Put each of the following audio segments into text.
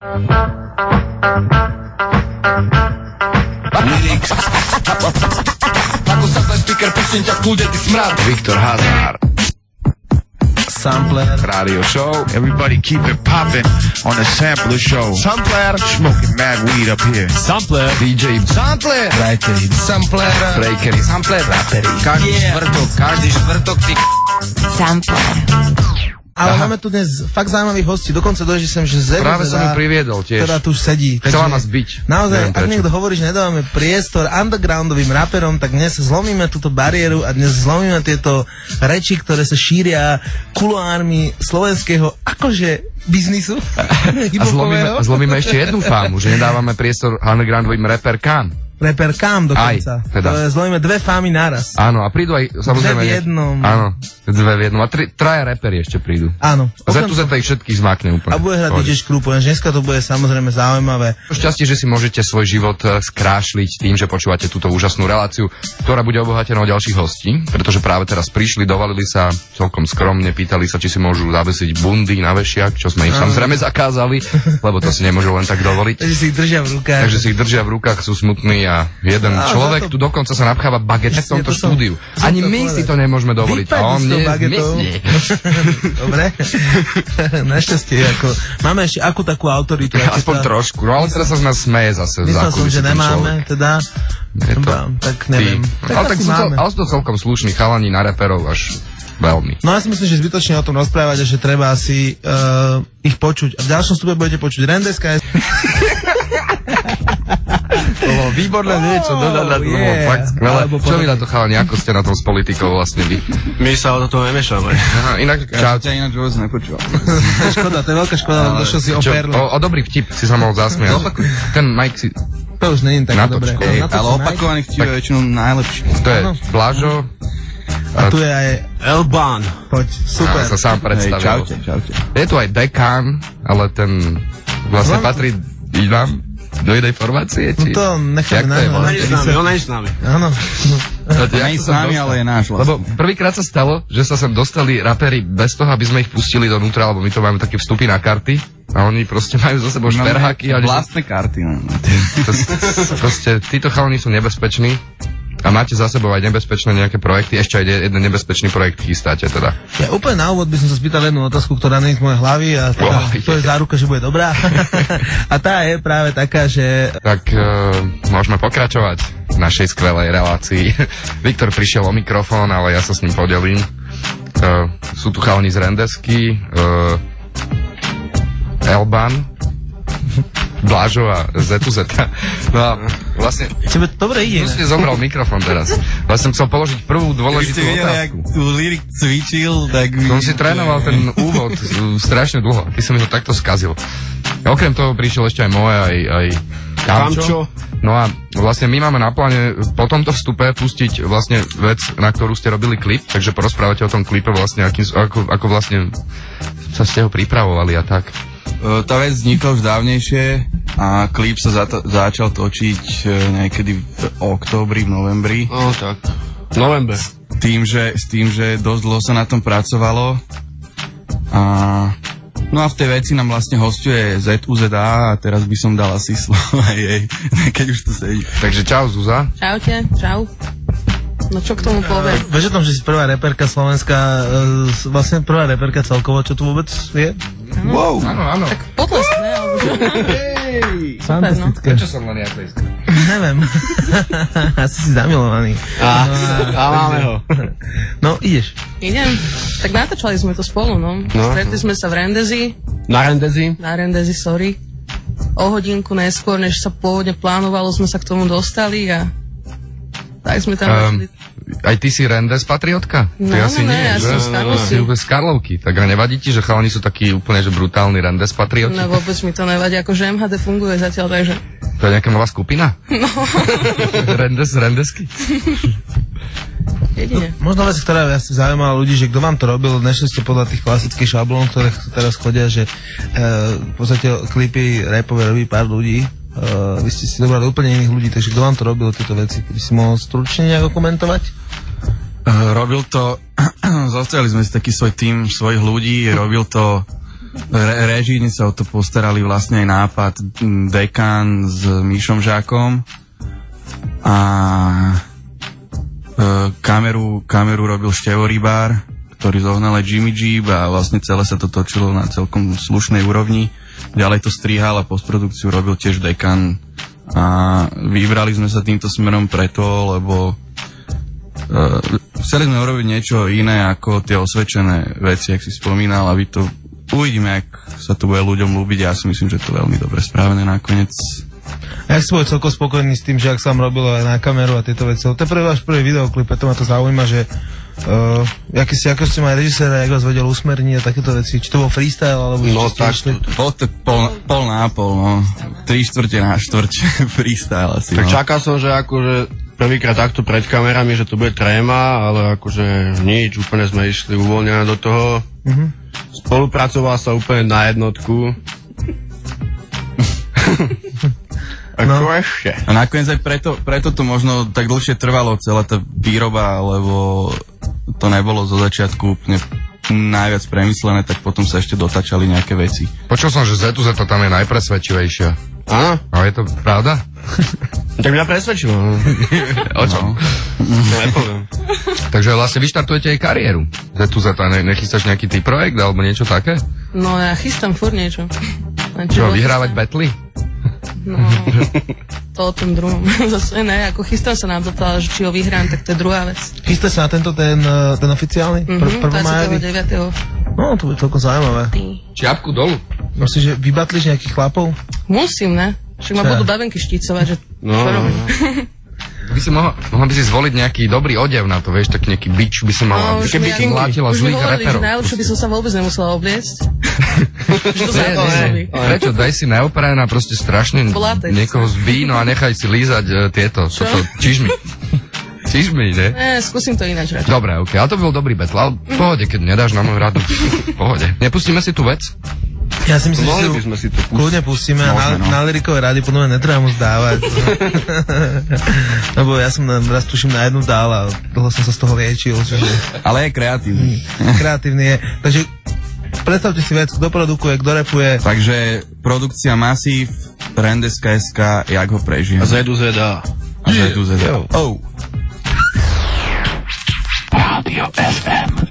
Ako sa ten speaker, prosím ťa v kľude, ty smrad. Viktor Hazard. Sampler Radio Show. Everybody keep it poppin' on the Sampler Show. Sampler Smoking mad weed up here. Sampler DJ Sampler Breakery. Sampler Breakery. Sampler. Rappery. Každý štvrtok ty Sampler. Ale máme tu dnes fakt zaujímavých hostí, dokonca dojde sem, že Zedu Práve som ju priviedol tiež. teda tu už sedí. Chcela nás byť. Naozaj, ak prečo. niekto hovorí, že nedávame priestor undergroundovým raperom, tak dnes zlomíme túto bariéru a dnes zlomíme tieto reči, ktoré sa šíria kuloármi slovenského akože biznisu. A zlomíme ešte jednu fámu, že nedávame priestor undergroundovým reperkám. Reper Kam dokonca. Aj, teda. Zlomíme dve fámy naraz. Áno, a prídu aj, samozrejme... Dve v jednom. Áno, dve v jednom. A traja reperi ešte prídu. Áno. A ZTUZ ich všetkých zmákne úplne. A bude hrať DJ Screw, dneska to bude samozrejme zaujímavé. Šťastie, že si môžete svoj život skrášliť tým, že počúvate túto úžasnú reláciu, ktorá bude obohatená o ďalších hostí, pretože práve teraz prišli, dovalili sa celkom skromne, pýtali sa, či si môžu zavesiť bundy na vešiak, čo sme im samozrejme zakázali, lebo to si nemôžu len tak dovoliť. Takže si ich držia v rukách. Takže si ich držia v rukách, sú smutní a jeden človek tu dokonca sa napcháva baget v tomto štúdiu. Ani my si to nemôžeme dovoliť. Vypadni s tou bagetou. Dobre. Našťastie, ako máme ešte akú takú autoritu. Aspoň trošku, no ale teraz sa z nás smeje zase. Myslel som, že nemáme, teda. Tak neviem. Ale sú to celkom slušní chalani na reperov až veľmi. No ja si myslím, že zbytočne o tom rozprávať a že treba asi ich počuť. A v ďalšom stupe budete počuť Rendeska. To bolo výborné niečo, to bolo fakt skvelé. Čo vy na to chalani, ako ste na tom s politikou vlastne vy? My sa o toho nemiešame. Inak, čau. Ja ináč vôbec nepočúval. Škoda, to je veľká škoda, lebo došiel si o perlu. O dobrý vtip si sa mohol zasmiať. Ten Mike si... To už nie je tak dobre. Ale opakovaný vtip je väčšinou najlepší. To je Blažo. A tu je aj Elban. Poď, super. Ja sa sám predstavil. Čaute. Je tu aj Dekán, ale ten vlastne patrí vám do jednej formácie, či? No to necháme na On je s nami. Áno. Nie s nami, ale je náš vlastne. Lebo prvýkrát sa stalo, že sa sem dostali rapery bez toho, aby sme ich pustili donútra, lebo my to máme také vstupy na karty a oni proste majú za sebou šperháky. Vlastné karty. Proste títo chalani sú nebezpeční. A máte za sebou aj nebezpečné nejaké projekty, ešte aj jeden nebezpečný projekt chystáte teda. Ja úplne na úvod by som sa spýtal jednu otázku, ktorá nie je z mojej hlavy a to je záruka, že bude dobrá. A tá je práve taká, že... Tak môžeme pokračovať v našej skvelej relácii. Viktor prišiel o mikrofón, ale ja sa s ním podelím. Sú tu chalani z Rendesky, Elban, Blažo a ZTUZ. No a vlastne... Tebe dobre ide. Už si zobral mikrofón teraz. Vlastne som chcel položiť prvú dôležitú otázku. Jak tu Lyrik cvičil, tak... Som si trénoval ten úvod strašne dlho. Ty som mi ho takto skazil. A okrem toho prišiel ešte aj moje, aj Kamčo. No a vlastne my máme na pláne po tomto vstupe pustiť vlastne vec, na ktorú ste robili klip, takže porozprávate o tom klipe vlastne, ako vlastne sa ste ho pripravovali a tak. Tá vec vznikla už dávnejšie a klip sa začal točiť niekedy v októbri, v novembri. No tak, november. S tým, že dosť dlho sa na tom pracovalo. No a v tej veci nám vlastne hostuje ZUZA a teraz by som dal asi slovo aj jej, keď už tu sedí. Takže čau Zuza. Čaute, čau. No čo k tomu poviem? Vieš o tom, že si prvá reperka slovenská, vlastne prvá reperka celkovo, čo tu vôbec je? Wow. Áno. Tak potlesk, ne? Alebo čo? Fantastické. Prečo som len ja tleskal? Neviem. Asi si zamilovaný. A máme ho. No, ideš. Idem. Tak natáčali sme to spolu, no. Stretli sme sa v Rendezi. Na Rendezi, sorry. O hodinku neskôr, než sa pôvodne plánovalo, sme sa k tomu dostali a tak sme tam... Aj ty si Rendes patriotka? No, ty asi nie, ja že? som z Karlovci. Si z Karlovky. Tak a nevadí ti, že chalani sú takí úplne, že brutálni Rendes patrioti? No vôbec mi to nevadí, akože MHD funguje zatiaľ, takže... To je nejaká nová skupina? No. Rendesky? Jedine. Možno vec, ktorá asi zaujímala ľudí, že kto vám to robil, nešli ste podľa tých klasických šablón, ktoré teraz chodia, že v podstate klipy rapové robí pár ľudí. Vy ste si dobrali úplne iných ľudí, takže kto vám to robil, tieto veci? Keby si mohol stručne nejako komentovať? Robil to, zostali sme si taký svoj tím svojich ľudí, robil to Režijne sa o to postarali vlastne aj nápad Dekan s Míšom Žákom a kameru robil Števo Rybár, ktorý zohnal aj Jimmy Jeep a vlastne celé sa to točilo na celkom slušnej úrovni. Ďalej to strihal a postprodukciu robil tiež Dekan a vybrali sme sa týmto smerom preto, lebo chceli sme urobiť niečo iné ako tie osvedčené veci, jak si spomínal, aby to uvidíme, jak sa to bude ľuďom ľúbiť. Ja si myslím, že to je veľmi dobre spravené nakoniec. Ja si bol celkom spokojný s tým, že ak sa vám robilo aj na kameru a tieto veci. To je váš prvý videoklip, preto ma to zaujíma, že ako ste mali režiséra, jak vás vedel usmerniť a takéto veci. Či to bol freestyle, alebo... No tak, bol to pol na pol, no. 3/4 na 4 freestyle asi. Tak čakal som, že akože prvýkrát takto pred kamerami, že to bude tréma, ale akože nič, úplne sme išli uvoľnené do toho. Spolupracoval sa úplne na jednotku. No. A nakoniec aj preto to možno tak dlhšie trvalo celá tá výroba, lebo to nebolo zo začiatku úplne najviac premyslené, tak potom sa ešte dotačali nejaké veci. Počul som, že ZZ tam je najpresvedčivejšia. Áno. A je to pravda? Tak mňa presvedčilo. O čom? No nepoviem. Takže vlastne vyštartujete aj kariéru. ZZ, nechystáš nejaký ty projekt alebo niečo také? No ja chystám furt niečo. Čo, vyhrávať battle? No, to o tom druhom. Zase ne, ako chystám sa na to, že či ho vyhrám, tak to je druhá vec. Chystá sa na ten oficiálny? 1. májový? 29. No, to bude celkom zaujímavé. Čiapku dolu. Myslíš, že vybatlíš nejakých chlapov? Musím, ne? Však ma budú babenky štícovať, že... No. By si mohla by si zvoliť nejaký dobrý odev na to, vieš, tak nejaký bič by si mala. No, už mi hovorili, že najlepšie by som sa vôbec nemusela obliecť. Prečo? Daj si neoprén a proste strašne niekoho zbí, no a nechaj si lízať tieto čižmy. Čižmy, ne? Skúsim to ináč radšej. Dobre, okej, ale to bol dobrý battle, ale v pohode, keď nedáš na môj radu. V pohode. Nepustíme si tú vec? Ja si myslím, že si to kľudne pustíme a na lyrikové rady podľa mňa netreba mu zdávať. Lebo ja som raz tuším na jednu dál a dlho som sa z toho liečil. Ale je kreatívny. Kreatívny je. Takže predstavte si vec, kto produkuje, kto rapuje. Takže produkcia Masív, Rendeska.sk, jak ho prežijem. A ZUZA. Oh. Rádio FM.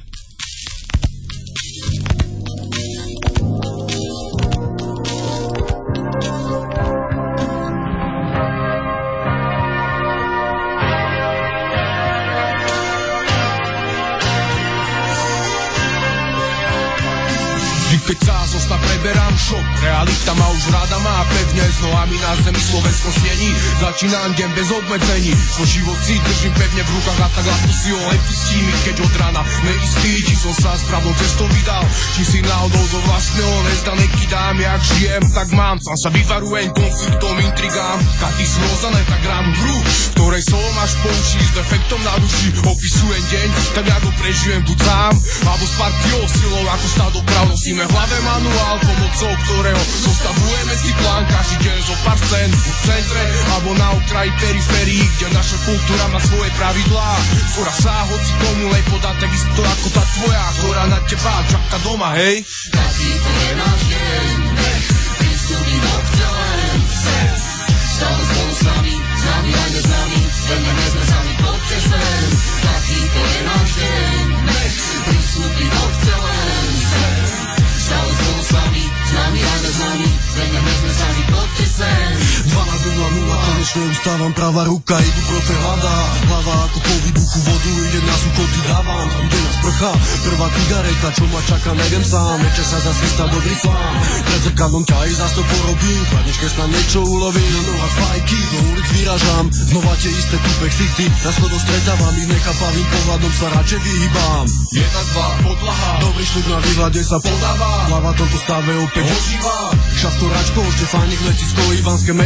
Keď sa zosta preberám šok, realita ma už rada má pevne, s nohami na zemi Slovensko siení, začínam deň bez obmedzení, svoj život si držím pevne v rukách a tak ľahko si ho nepustí mi, keď od rána neistý, či som sa správnou cestou vydal, či si náhodou zo vlastného hniezda nekydám, jak žijem, tak mám, sám sa vyvarujem konfliktom, intrigám, každý zmrozané tak ránu hru, ktorej slovom až poučí s defektom na duši, opisujem deň, tak ja ho prežijem buď sám, alebo s partiou silou, ako stádo prav nosíme v hlave manuál, pomocou ktorého zostavujeme si plán, každý deň zo pár scén v centre, alebo na okraji periférií, kde naša kultúra má svoje pravidlá, ktorá sa hoci komu lej podá, takisto ako tá tvoja, ktorá na teba čaká doma, hej? Taký to je náš deň, nech pristúpi do celém sen, stále spolu s nami aj bez nami, veľmi nie sme sami, poďte sem. Taký to je náš deň, nech pristúpi do celém sen, stále spolu s nami aj bez nami, veľmi nie sme sami, poďte sem. 12:00, konečne ustávam, pravá ruka, idú profe hľadá, hlava ako po výbuchu vodu, ide na súkoty dávam, studená sprcha, prvá cigareta, čo ma čaká, neviem sám, večer sa zase chystá dobrý flám, pred zrkadlom ťa aj zás to porobím, v chladničke snad niečo ulovím, na nohách fajky, do ulic vyražám, znova tie isté tupe ksichty, na schodoch stretávam, ich nechápavým pohľadom sa radšej vyhýbam. 1, 2, podlaha, dobrý šľub na výhľade sa podáva, hlava tomto stave opäť ožíva, šaftoráčko, Štefánik, letisko, Ivanské metro,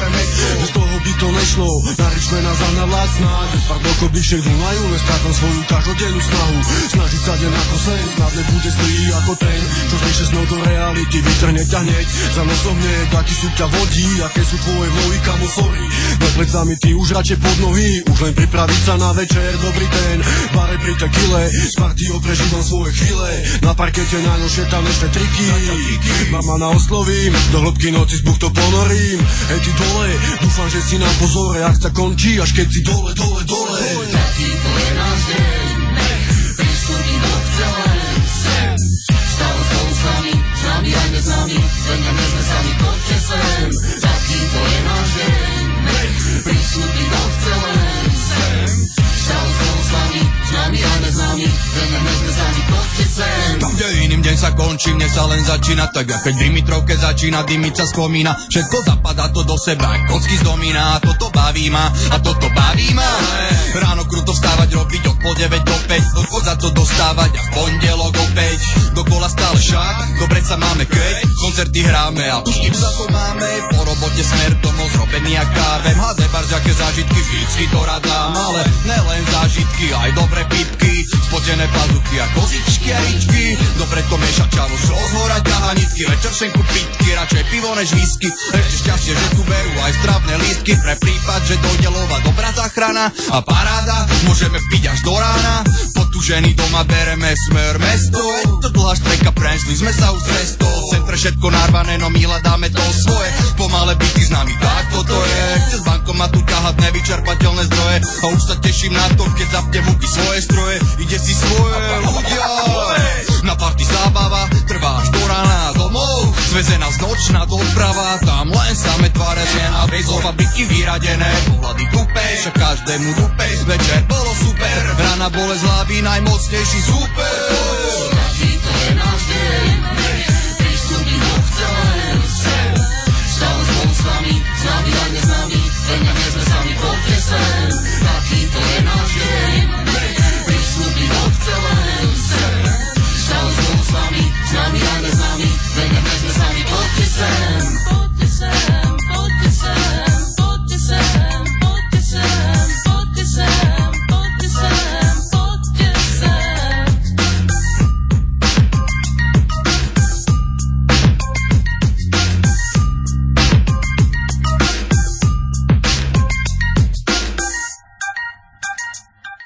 remek. Bez toho by to nešlo, na Richmana za na vlád snáď. Pár dokoblišek Dunajú, nestrátam svoju každodennú snahu. Snažiť sa deň ako sen, snad nebude zlý ako ten, čo z nešesnou do reality vytrhne ťa hneď. Za nosom nie, taký sú ťa vodí, aké sú tvoje vlohy, kamofory. Nad plecami ty už radšej pod nohy, už len pripraviť sa na večer, dobrý ten. Bare pri tekile, s partiou prežívam svoje chvíle. Na parkete na ňo šetam ešte triky. Mama na oslovím, do hĺbky noci z buch to ponorím. Hej ty dole, dúfam, že si na pozore, akcia končí, až keď si dole, dole, dole. Taký to je náš deň, prístupí do celé sem. Stále spolu s nami aj neznámi, veňame sme sami, poďte sem. Taký to je náš deň, prístupí do celé sem. Stále spolu s nami aj neznámi, veňame sme sami, poďte sem. Tam, kde iným deň sa končí, mne sa len začína tak, keď v Dimitrovke začína dymiť sa z komína. Všetko zapadá to do seba, kocky z domína. A toto baví ma, ráno kruto vstávať, robiť od pol 9 do 5, od za to dostávať a v pondelok opäť. Dokola stále šak, dobre sa máme keď, koncerty hráme a už za to máme. Po robote smer domov zrobený a kávem. Hádne barďaké zážitky, vždycky to rád dám, ale nelen zážitky, aj dobré pipky, spotené pazuchy a kozičky a ričky. Dobre to mieša čavo, rozhorať kahanitky, večer šenku pitky, radšej pivo než whisky. Ešte šťastie, že tu berú aj stravné lístky, pre prípad, že dojde lova dobrá záchrana a paráda, môžeme piť až do rána. Potúžení doma bereme smer mesto, to dlhá štreka, prešli sme sa už cestou. V centre všetko narvané, no my hľadáme to svoje, pomale byty s nami, tak toto je. Chce z bankomatu ťahať nevyčerpateľné zdroje a už sa teším na to, keď zapne vuky svoje stroje. Ide si svoje ľudia, na party zábava, trvá až do rána domov, zvezená z nočná doprava, tam len same tváre a bez slova bytky vyradené, pohľady tupeš a každému dupeš. Večer bolo super, rána bolesť hlavy, najmocnejší super. Taký to je náš deň,